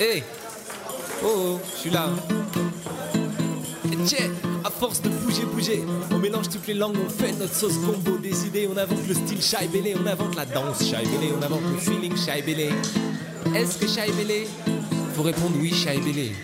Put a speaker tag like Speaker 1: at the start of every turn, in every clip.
Speaker 1: Hey, oh, je suis là. Et tiens, à force de bouger, on mélange toutes les langues, on fait notre sauce combo des idées, on invente le style Shy Belly, on invente la danse Shy Belly, on invente le feeling Shy Belly. Est-ce que Shy Belly? Faut répondre oui, Shy Belly.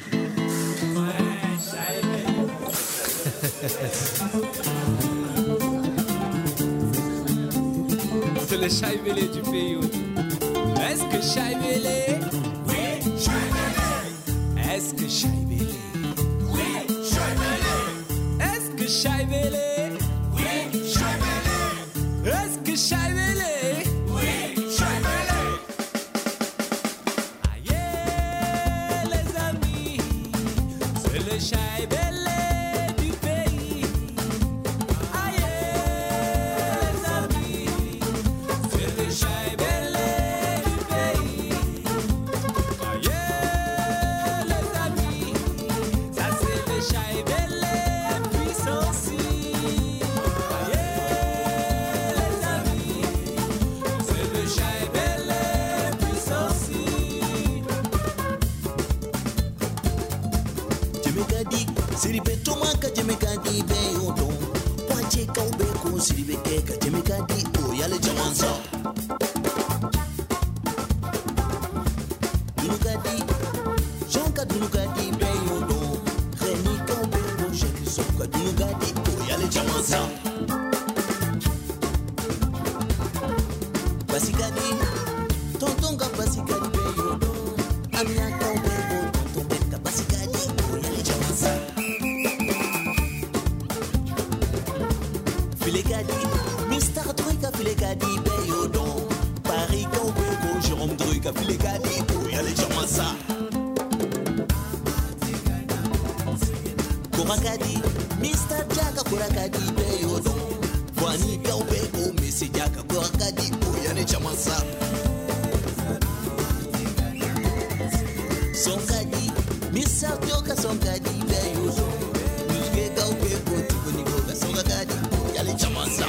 Speaker 1: C'est le Shy Belly du pays. Est-ce que Shy Belly?
Speaker 2: Oui, Shy Belly.
Speaker 1: Est-ce que Shy Belly?
Speaker 2: Oui, Shy Belly.
Speaker 1: Est-ce que Shy Belly?
Speaker 2: Oui, Shy Belly.
Speaker 1: Est-ce que Shy Belly?
Speaker 2: Oui, Shy Belly.
Speaker 1: Aïe, les amis, c'est le Shy Belly du pays. Aïe, les amis, c'est le Shy Belly du pays. Aïe, les amis, ça c'est le Shy Belly puissance. Aïe, les amis, c'est le Shy Belly puissance.
Speaker 3: Jemekadi, siribe tomaka jemekadi be odon. Wache kaube ko siribe keka jemekadi o yale jamansa. Dunukadi, jonka dunukadi be odon. Reni kaube ko sheki soka dunukadi o yale jamansa. Basikadi, tontonga basikadi be odon. Amia kaube ko tonton beka basikadi o yale jamansa. Filegadi, Mr. Druika Filegadi Beyodon. Paris Kaubeko, Jérôme Druika Filegadi, oh y'a les Jamasa. Korakadi, Mr. Jaka Korakadi Beyodon. Wani Kaubeko, Messi Jaka Korakadi, oh y'a les Jamasa. Sonkadi, Mr. Joka Sonkadi Beyodon. Nuske Kaubeko, Tukuni Koga Sonkadi, oh y'a les Jamasa.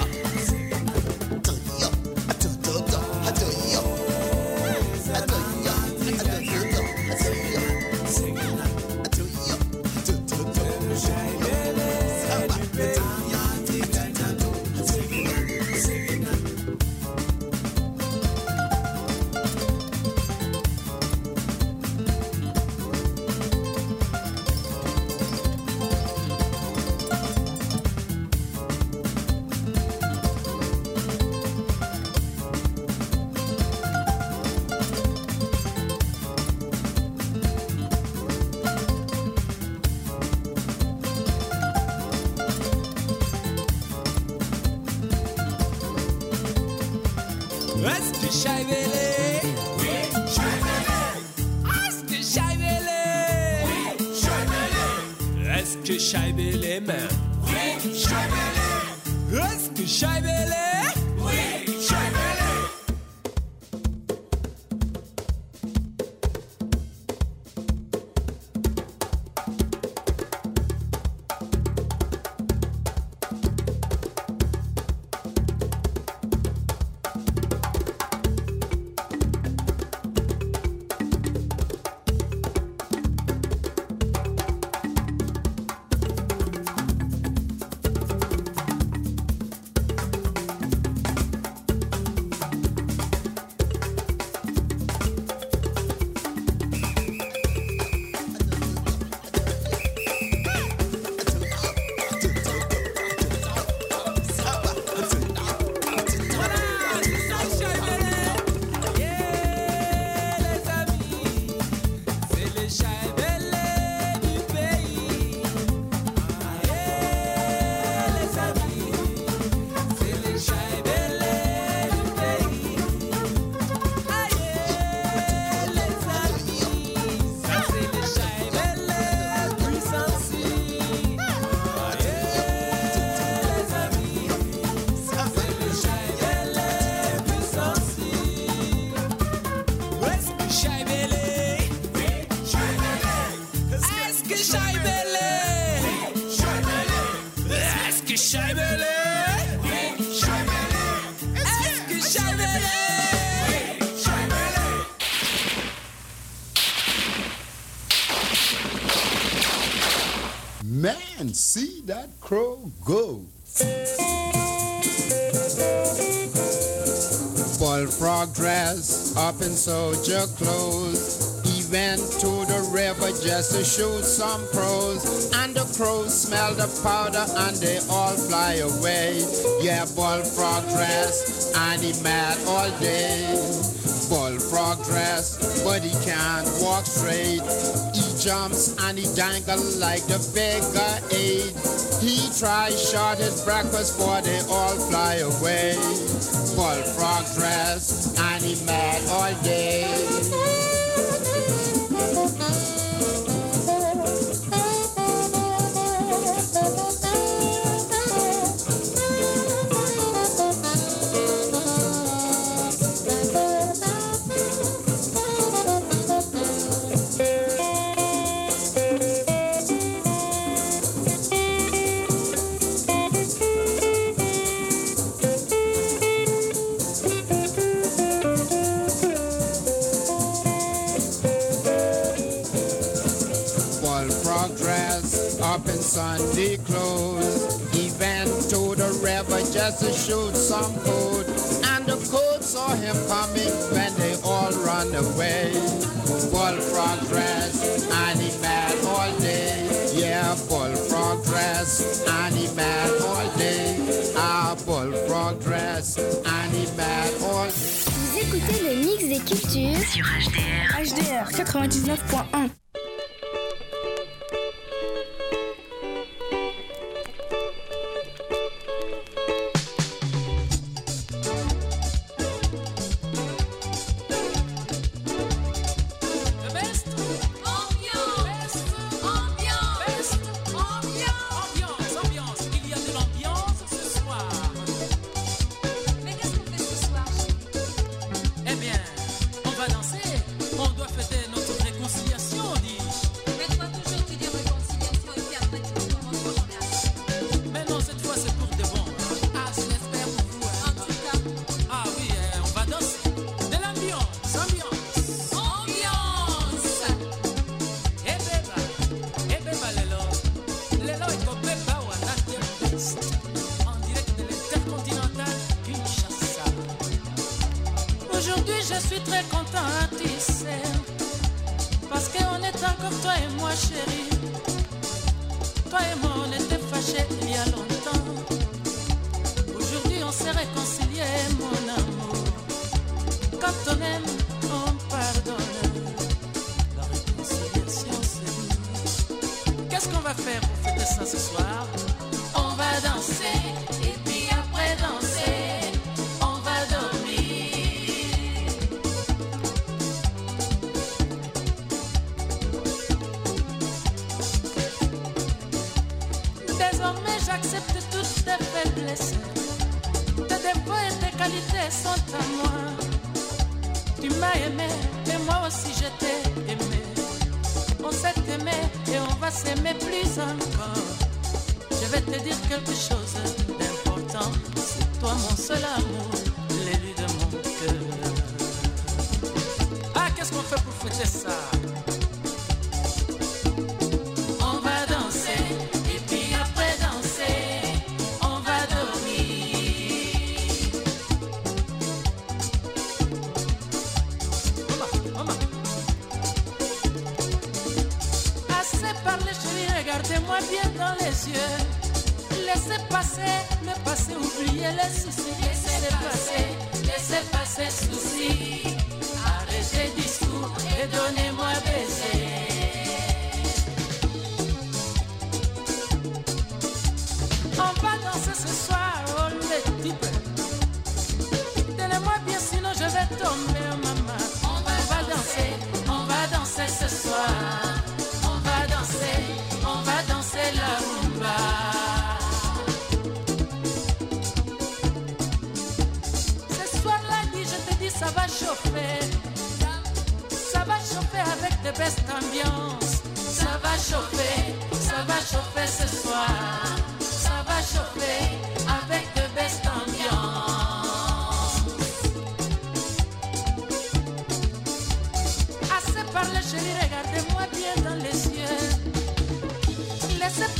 Speaker 1: Est-ce que Shy Belly?
Speaker 2: Oui, Shy Belly.
Speaker 1: Est-ce que Shy Belly?
Speaker 2: Oui, Shy Belly.
Speaker 1: Est-ce que Shy Belly, man?
Speaker 2: Oui, Shy Belly.
Speaker 1: Est-ce que Shy Belly?
Speaker 2: Oui, Shy Belly.
Speaker 4: Man, see that crow go. Bullfrog dress up in soldier clothes. He went to the river just to shoot some crows. And the crows smell the powder and they all fly away. Yeah, bullfrog dress and he mad all day. Bullfrog dress, but he can't walk straight. He jumps and he dangles like the beggar aid. He tries short his breakfast, for they all fly away. Bullfrog dress and he mad all day. Sunday clothes. He went to the river just to shoot some food. And the cold saw him coming when they all run away. Bullfrog dress and he mad all day. Yeah, bullfrog dress and he mad all day. Ah, bullfrog dress and he mad all day.
Speaker 5: Vous écoutez le mix des cultures sur HDR. HDR 99.1.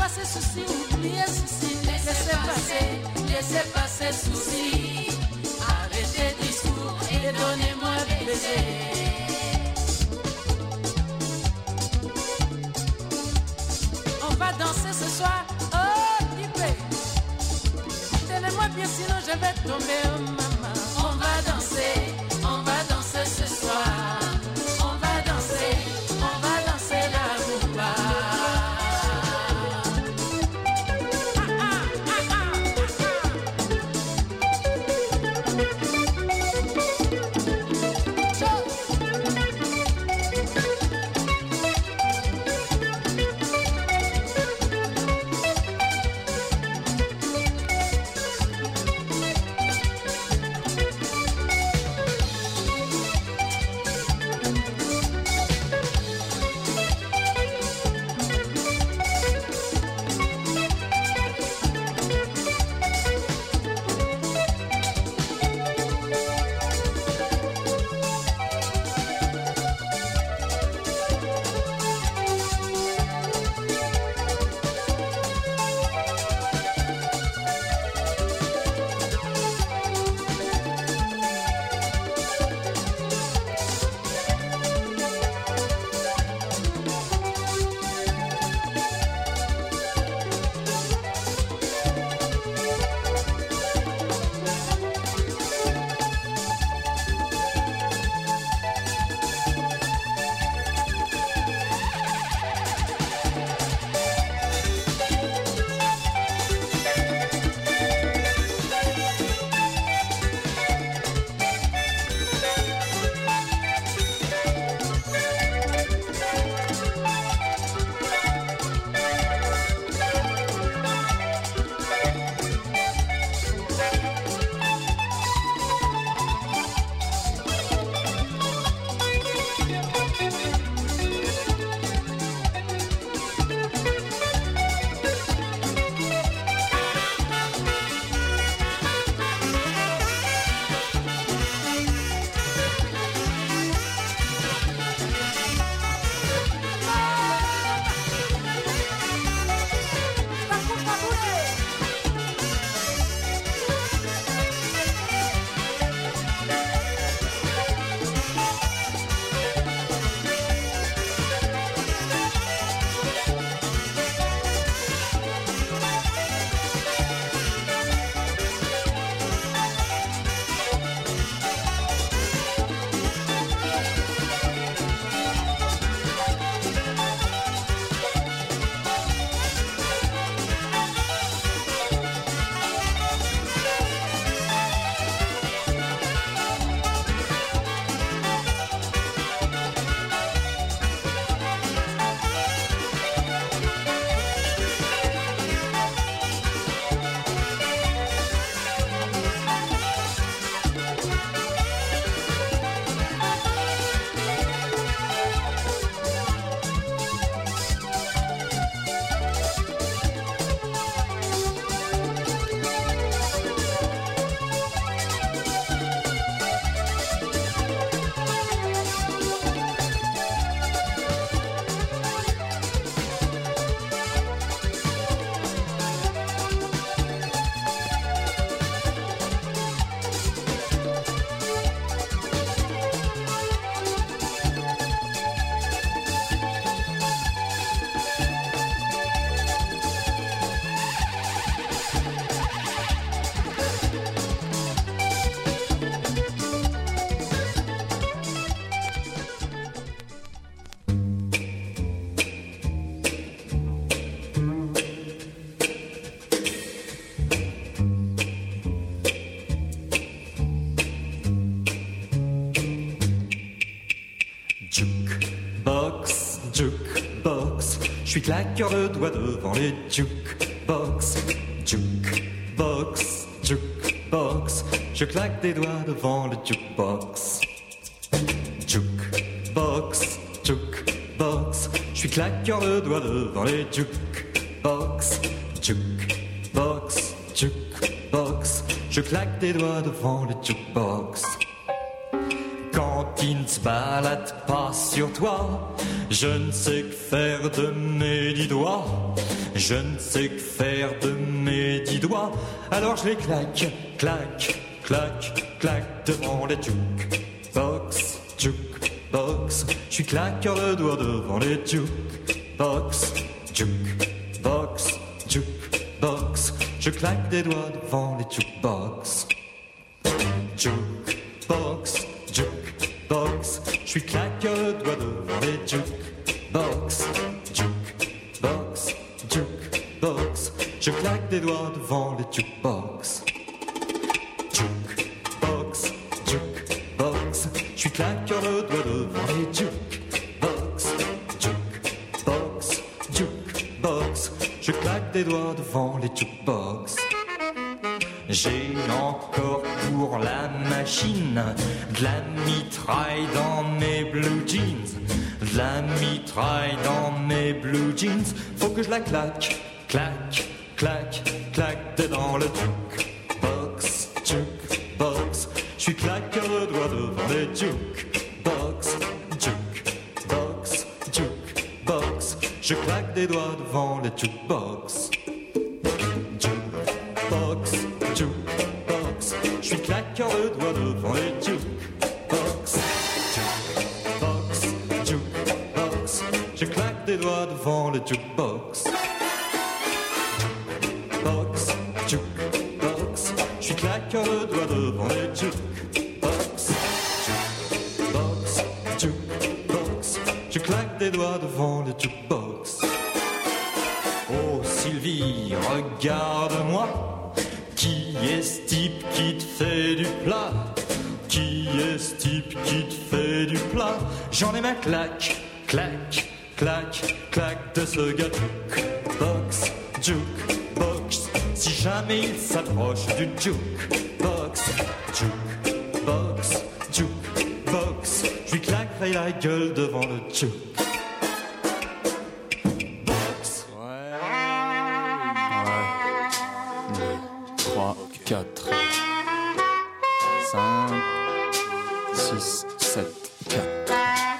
Speaker 6: passer souci, oubliez souci, laissez passer souci. Arrêtez discours et donnez-moi des baisers. On va danser ce soir, oh Dipé. Tenez-moi bien sinon je vais tomber, oh maman. On va danser ce soir. On va danser la rumba.
Speaker 7: Je suis claqueur de doigts devant les jukebox. Jukebox, jukebox. Je claque des doigts devant le jukebox. Jukebox, jukebox. Je suis claqueur de doigts devant les jukebox. Jukebox, jukebox. Je claque des doigts devant le jukebox. Quand il ne se balade pas sur toi, Je ne sais que faire de mes 10 doigts. Je ne sais que faire de mes 10 doigts. Alors je les claque, claque, claque, claque devant les jukebox, jukebox. Je suis claqueur de doigts devant les jukebox, jukebox, jukebox. Je claque des doigts devant les jukebox, jukebox, jukebox. Je suis claqueur de doigts devant les jukebox, jukebox, jukebox. Je claque des doigts devant les jukebox, jukebox, jukebox. Je suis claqueur de doigts devant les jukebox, jukebox, jukebox. Je claque des doigts devant les jukebox. J'ai encore pour la machine de la mitraille dans mes blue jeans, de la mitraille dans mes blue jeans. Faut que je la claque, claque, claque, claque dedans le jukebox, jukebox. Je suis claqueur de doigts devant les jukebox, jukebox, jukebox. Je claque des doigts devant les jukebox, jukebox, jukebox. Je suis claqueur de doigts devant les jukebox, jukebox, jukebox. Je claque des doigts devant les jukebox, jukebox, jukebox. Je suis claqueur de doigts devant les jukebox, jukebox, jukebox. Je claque des doigts devant les jukebox. Oh Sylvie, regarde-moi. Qui est ce type qui te fait du plat? Qui est ce type qui te fait du plat? J'en ai ma claque, claque, claque, claque de ce gars. Jukebox, jukebox. Si jamais il s'approche du jukebox, jukebox, jukebox. Je lui claquerai la gueule devant le jukebox.
Speaker 8: 4, 5, 6, 7, 4.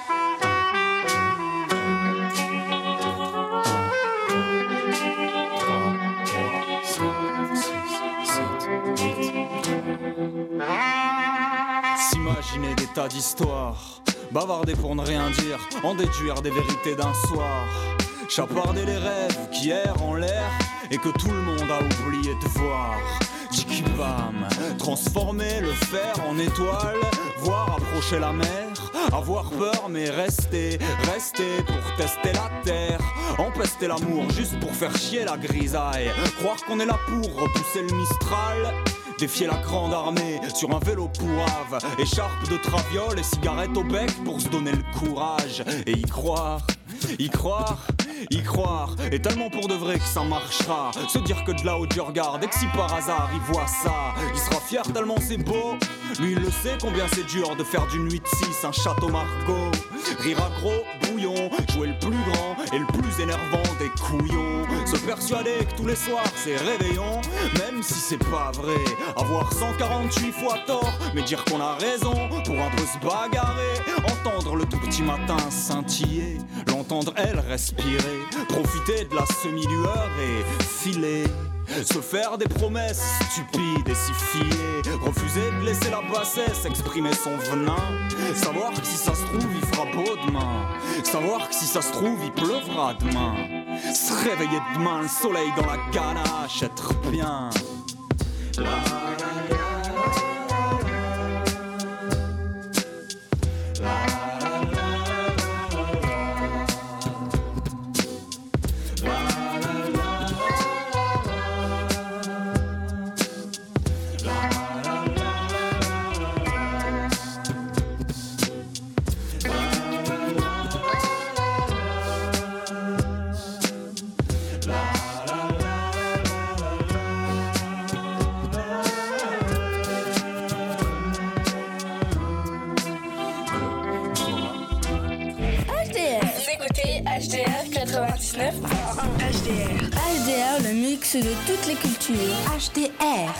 Speaker 9: S'imaginer des tas d'histoires, bavarder pour ne rien dire, en déduire des vérités d'un soir, chaparder les rêves qui errent en l'air et que tout le monde a oublié de voir. Tchikibam, transformer le fer en étoile, voir approcher la mer, avoir peur mais rester, rester pour tester la terre, empester l'amour juste pour faire chier la grisaille, croire qu'on est là pour repousser le Mistral, défier la grande armée sur un vélo pourrave, écharpe de traviole et cigarette au bec pour se donner le courage et y croire. Y croire, y croire, et tellement pour de vrai que ça marchera. Se dire que de là-haut tu regardes et que si par hasard il voit ça, il sera fier tellement c'est beau. Lui il le sait combien c'est dur de faire d'une 8-6 un château Margaux. Rire à gros bouillon, jouer le plus grand et le plus énervant des couillons. Se persuader que tous les soirs c'est réveillon, même si c'est pas vrai. Avoir 148 fois tort, mais dire qu'on a raison pour un peu se bagarrer. Entendre le tout petit matin scintiller, l'entendre elle respirer, profiter de la semi-lueur et filer. Se faire des promesses stupides et s'y fier, refuser de laisser la bassesse exprimer son venin. Savoir que si ça se trouve il fera beau demain, savoir que si ça se trouve il pleuvra demain. Se réveiller demain, le soleil dans la ganache, être bien.
Speaker 5: HDR 99.1 HDR, le mix de toutes les cultures. HDR.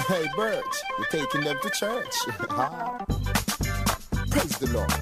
Speaker 10: Hey, Birch, you're taking them to church. Praise the Lord.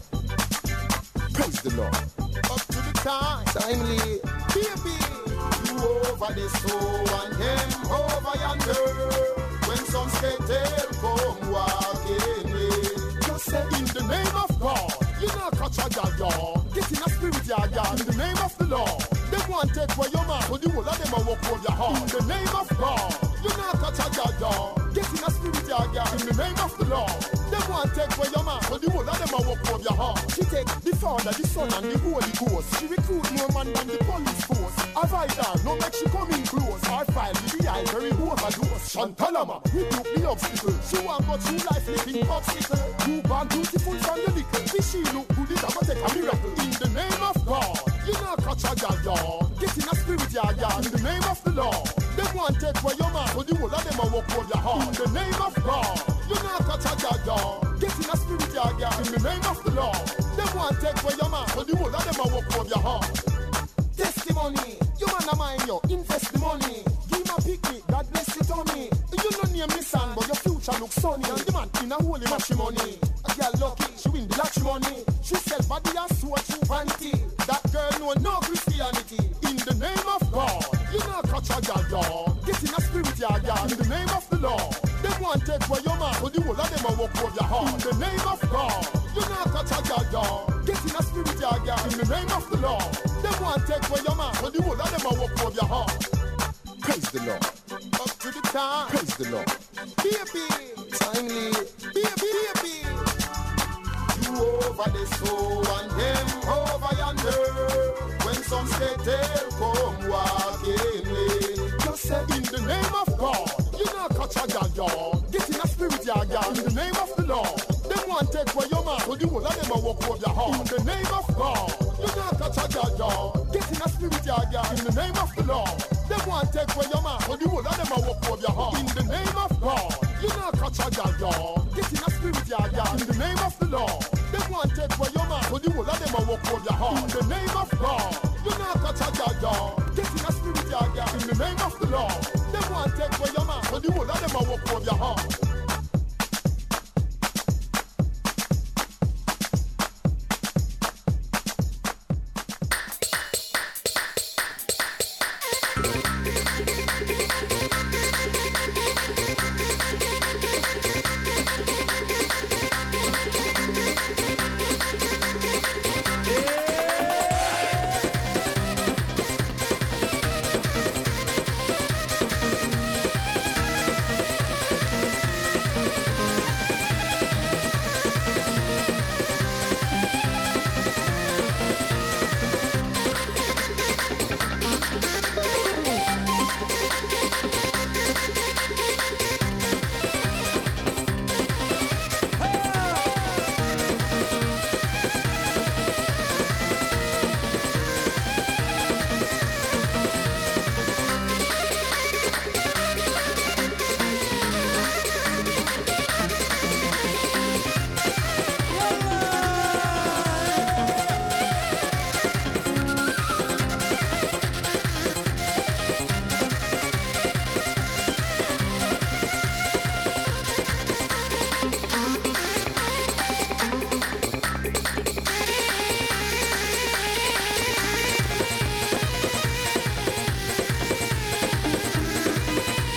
Speaker 10: Praise the Lord. Up to the time. Timely. Baby. You over the soul and him over yonder. When some skater come walking in. Just say in the name of God. You not catch a gal. Get in a spirit yard. In the name of the Lord. They want to take where your man. So the whole of them will walk over your heart. In the name of God. You not catch a gal. Get in a spirit yard. In the name of the Lord. They want to take where your man. So the whole of them will walk over your heart. She take the Father, the Son, and the Holy Ghost. She recruit more man than the police force. Avoid her, no make she come in close. Our file with the eye very overdose. Chantalama, we took the obstacle. She want go through life living obstacle. You born beautiful from the little. This she look good, it's gonna take a miracle. In the name of God, you not catch a gal. Get in a spirit yard. In the name of the Lord. They want to take where your man, so the whole of them will walk over your heart. In the name of God, you not catch a gal. Get in a spirit yard. In the name of the Lord. They want to take where your man, so the whole of them will walk over your heart. Testimony, you man a mind you, invest the money. Give him a picnic, God bless it on me. You don't name me son, but your future looks sunny. And the man in a holy matrimony. A girl lucky, she win the lottery money. She sell body and soul through vanity. That girl know no Christianity. In the name of God, you not catch a girl. Get in a spirit yard. In the name of the Lord. They want to take where your man, so the whole of them will walk over your heart. In the name of God, you not catch a girl. Get in a spirit yard. In the name of the Lord. They want to take where your man, so the whole of them will walk over your heart. Praise the Lord. Up to the time. Praise the Lord. Baby, timely. Baby. You over the soul and him over yonder. When some skater come walking in. Just say in the name of God. You not catch a gal. Get in a spirit yard. In the name of the Lord. They want to take where your man, so the whole of them will walk over your heart. In the name of God. You not catch a gal. Get in a spirit yard. In the name of the Lord. They want to take where your man, so the whole of them will walk over your heart. In the name of God. You not catch a gal. Get in a spirit yard. In the name of the Lord. They want to take where your man, so the whole of them will walk over your heart. In the name of God. You not catch a gal. Get in a spirit yard. In the name of the Lord. They want to take where your man, so the whole of them will walk over your heart.